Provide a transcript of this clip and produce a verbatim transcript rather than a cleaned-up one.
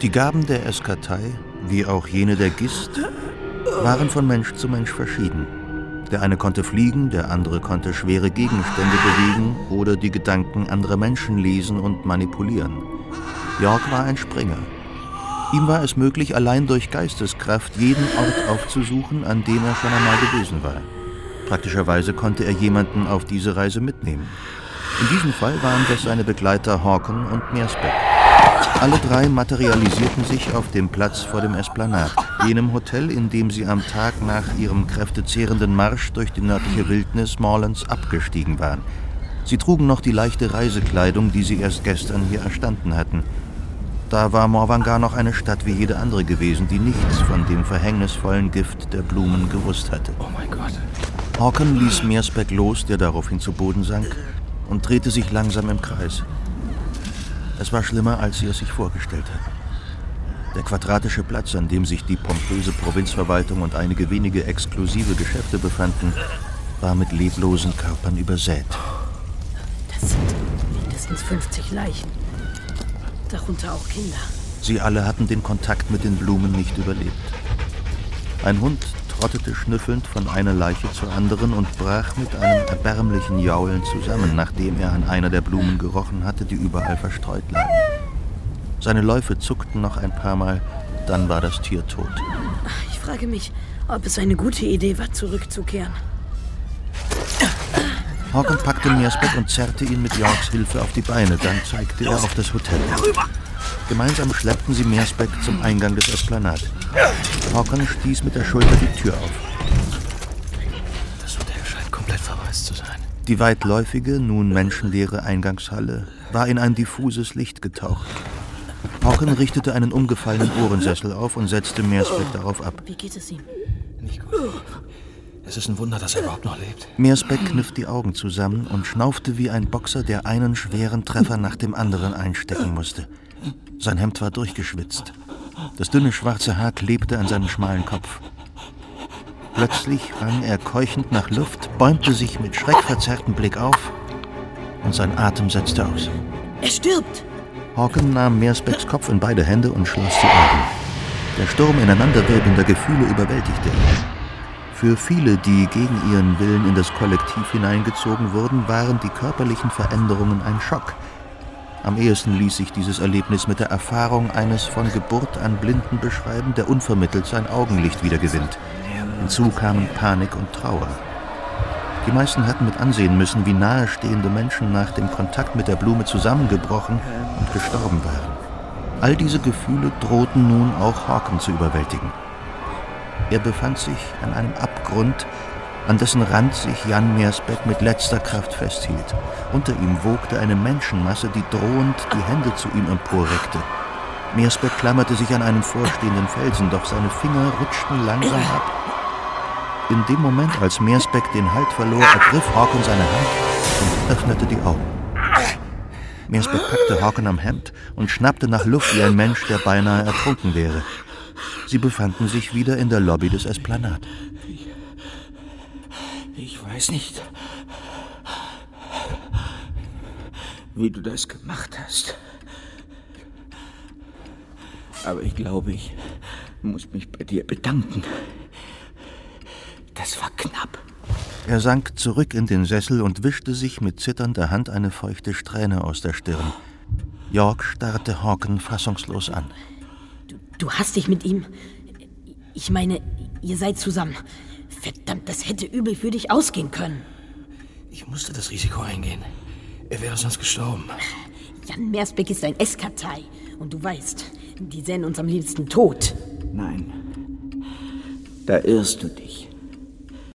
Die Gaben der Eskatei, wie auch jene der Gist, waren von Mensch zu Mensch verschieden. Der eine konnte fliegen, der andere konnte schwere Gegenstände bewegen oder die Gedanken anderer Menschen lesen und manipulieren. York war ein Springer. Ihm war es möglich, allein durch Geisteskraft jeden Ort aufzusuchen, an dem er schon einmal gewesen war. Praktischerweise konnte er jemanden auf diese Reise mitnehmen. In diesem Fall waren das seine Begleiter Hawken und Meersbeck. Alle drei materialisierten sich auf dem Platz vor dem Esplanade, jenem Hotel, in dem sie am Tag nach ihrem kräftezehrenden Marsch durch die nördliche Wildnis Morlands abgestiegen waren. Sie trugen noch die leichte Reisekleidung, die sie erst gestern hier erstanden hatten. Da war Morvangar noch eine Stadt wie jede andere gewesen, die nichts von dem verhängnisvollen Gift der Blumen gewusst hatte. Oh mein Gott. Hawken ließ Meersbeck los, der daraufhin zu Boden sank, und drehte sich langsam im Kreis. Es war schlimmer, als sie es sich vorgestellt hatten. Der quadratische Platz, an dem sich die pompöse Provinzverwaltung und einige wenige exklusive Geschäfte befanden, war mit leblosen Körpern übersät. Das sind mindestens fünfzig Leichen. Darunter auch Kinder. Sie alle hatten den Kontakt mit den Blumen nicht überlebt. Ein Hund trottete schnüffelnd von einer Leiche zur anderen und brach mit einem erbärmlichen Jaulen zusammen, nachdem er an einer der Blumen gerochen hatte, die überall verstreut lagen. Seine Läufe zuckten noch ein paar Mal, dann war das Tier tot. Ich frage mich, ob es eine gute Idee war, zurückzukehren. Hawken packte Meersbeck und zerrte ihn mit Yorks Hilfe auf die Beine. Dann zeigte er auf das Hotel. Gemeinsam schleppten sie Meersbeck zum Eingang des Esplanade. Hawken stieß mit der Schulter die Tür auf. Das Hotel scheint komplett verwaist zu sein. Die weitläufige, nun menschenleere Eingangshalle war in ein diffuses Licht getaucht. Hawken richtete einen umgefallenen Ohrensessel auf und setzte Meersbeck darauf ab. Wie geht es ihm? Nicht gut. Es ist ein Wunder, dass er überhaupt noch lebt. Meersbeck kniff die Augen zusammen und schnaufte wie ein Boxer, der einen schweren Treffer nach dem anderen einstecken musste. Sein Hemd war durchgeschwitzt. Das dünne schwarze Haar klebte an seinem schmalen Kopf. Plötzlich rang er keuchend nach Luft, bäumte sich mit schreckverzerrtem Blick auf und sein Atem setzte aus. Er stirbt! Hawken nahm Meersbecks Kopf in beide Hände und schloss die Augen. Der Sturm ineinanderwirbelnder Gefühle überwältigte ihn. Für viele, die gegen ihren Willen in das Kollektiv hineingezogen wurden, waren die körperlichen Veränderungen ein Schock. Am ehesten ließ sich dieses Erlebnis mit der Erfahrung eines von Geburt an Blinden beschreiben, der unvermittelt sein Augenlicht wiedergewinnt. Hinzu kamen Panik und Trauer. Die meisten hatten mit ansehen müssen, wie nahestehende Menschen nach dem Kontakt mit der Blume zusammengebrochen und gestorben waren. All diese Gefühle drohten nun auch Hawken zu überwältigen. Er befand sich an einem Abgrund, an dessen Rand sich Jan Meersbeck mit letzter Kraft festhielt. Unter ihm wogte eine Menschenmasse, die drohend die Hände zu ihm emporreckte. Meersbeck klammerte sich an einen vorstehenden Felsen, doch seine Finger rutschten langsam ab. In dem Moment, als Meersbeck den Halt verlor, ergriff Hawken seine Hand und öffnete die Augen. Meersbeck packte Hawken am Hemd und schnappte nach Luft wie ein Mensch, der beinahe ertrunken wäre. Sie befanden sich wieder in der Lobby des Esplanade. Ich, ich weiß nicht, wie du das gemacht hast. Aber ich glaube, ich muss mich bei dir bedanken. Das war knapp. Er sank zurück in den Sessel und wischte sich mit zitternder Hand eine feuchte Strähne aus der Stirn. York starrte Hawken fassungslos an. Du, du hast dich mit ihm... Ich meine, ihr seid zusammen. Verdammt, das hätte übel für dich ausgehen können. Ich musste das Risiko eingehen. Er wäre sonst gestorben. Jan Meersbeck ist ein Eskatei. Und du weißt, die sähen uns am liebsten tot. Nein, da irrst du dich.